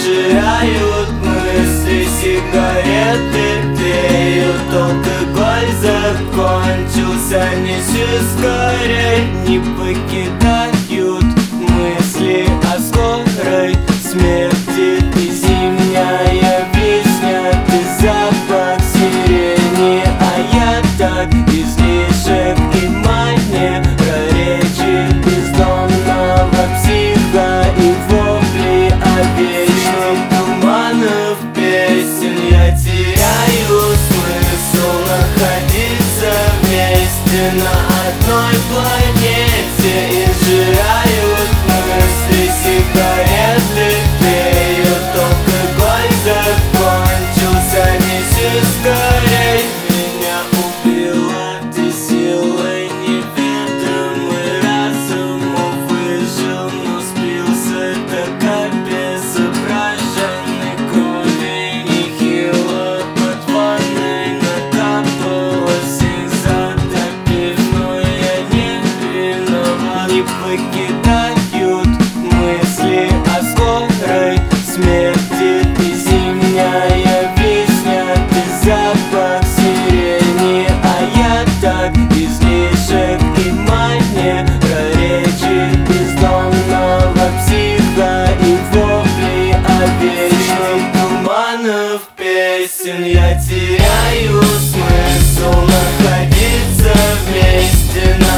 изжирают мысли, сигареты тлеют, алкоголь закончился. Неси скорей, не покидают мысли о скорой смерти. Ты зимняя весня, ты запах сирени, а я так излишек и мания, проречи бездомного психа и вопли о вечном. Туманов песен я теряю смысл находиться вместе на одной планете. Изжирают мысли, сигареты тлеют, алкоголь закончился. Неси скорей, меня убила ты силой неведомой, разум выжил, но спился так обезображенный крови. Нехило под ванной накапалось и затопив, но я не виноват. Не покидают мысли о скорой смерти. Ты зимняя весня, ты запах сирени, а я так излишек и мания, проречи бездомного психа и вопли о вечном. Туманов песен я теряю смысл находиться вместе